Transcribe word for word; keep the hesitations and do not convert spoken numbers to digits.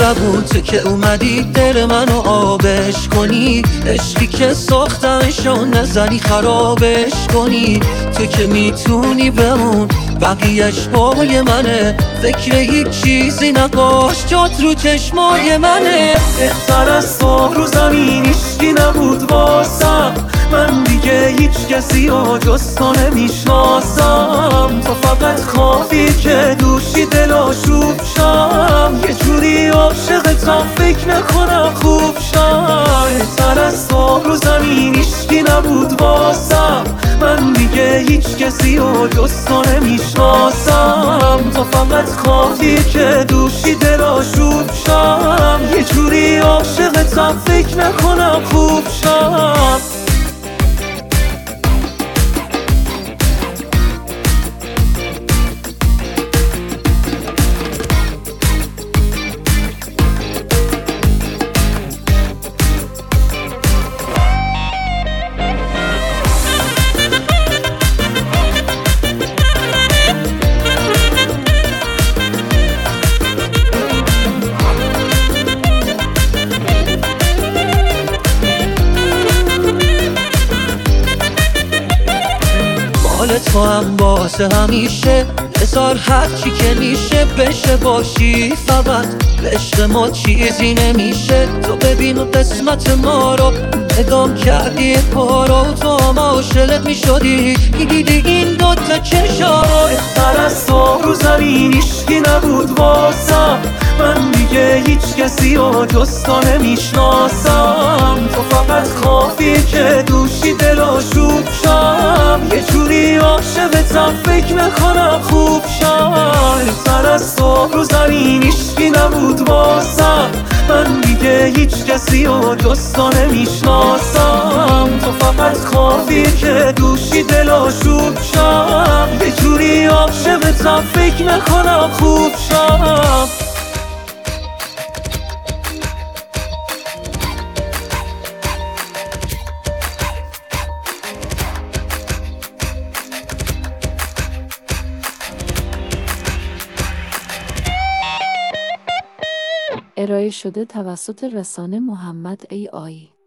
زبون تو که اومدی دل منو آبش کنی، عشقی که ساختمشو نزنی خرابش کنی. تو که میتونی بمون بقیهش پای منه، فکر هیچ چیزی نباش جات رو چشمای منه. بهتر از تو رو زمین هیچکی نبود واسم، من دیگه هیچ کسی رو جز تو نمیشناسم. تو فقط خوابی که دوشی دل آشوب شم، یه جوری عاشقتم فکر نکنم خوب شم. بهتر از تو رو زمین هیچکی نبود واسم، من دیگه هیچ کسی رو جز تو نمیشناسم. تو فقط خوابی که دوشی دل آشوب شم، یه جوری عاشقتم فکر نکنم خوب شم. حال تو هم واسه همیشه هزار هرچی که میشه بشه باشی، فقط به عشق ما چیزی نمیشه. تو ببین و قسمت ما رو نگام کردی پارو، تو هم عاشقت میشدی دیدی این دوتا چشا رو. بهتر از تو رو زمین هیچکی نبود واسم، من دیگه هیچ کسی رو جز تو نمیشناسم. تو فقط خوابی که دوشی دل آشوب شم، یه جوری عاشقتم فکر نکنم خوب شم. بهتر از تو رو زمین هیچکی نبود واسم، من دیگه هیچ کسی رو جز تو نمیشناسم. تو فقط خوابی که دوشی دل آشوب شم، یه جوری عاشقتم فکر نکنم خوب شم. ارائه شده توسط رسانه محمد ای آی